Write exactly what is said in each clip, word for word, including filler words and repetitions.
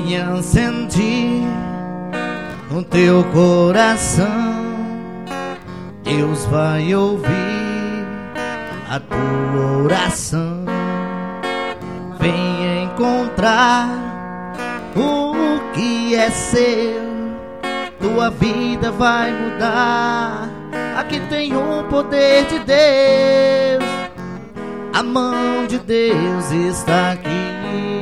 Venha sentir no teu coração, Deus vai ouvir a tua oração. Venha encontrar o que é seu, tua vida vai mudar. Aqui tem o poder de Deus, a mão de Deus está aqui.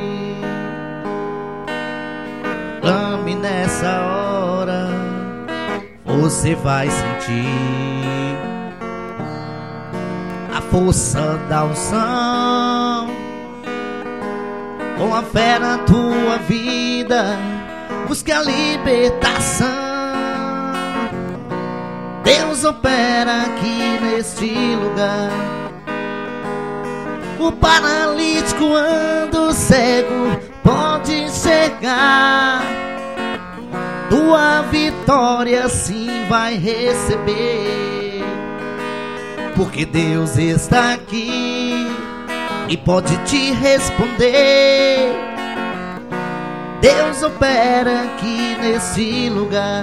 Clame nessa hora, você vai sentir a força da unção. Com a fé na tua vida, busque a libertação. Deus opera aqui neste lugar. O paralítico anda, o cego pode enxergar. Tua vitória sim vai receber, porque Deus está aqui e pode te responder. Deus opera aqui nesse lugar.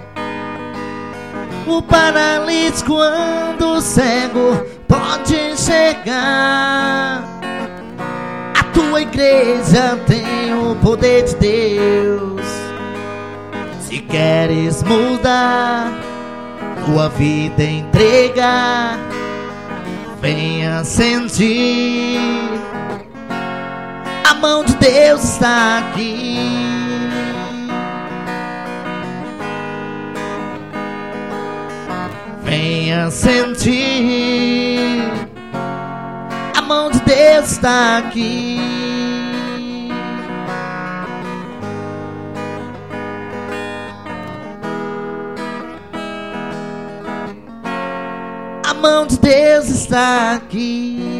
O paralítico anda, o cego pode enxergar. A tua igreja tem o poder de Deus. Se queres mudar, tua vida entregar, venha sentir, a mão de Deus está aqui. Venha sentir, a mão de Deus está aqui. A mão de Deus está aqui.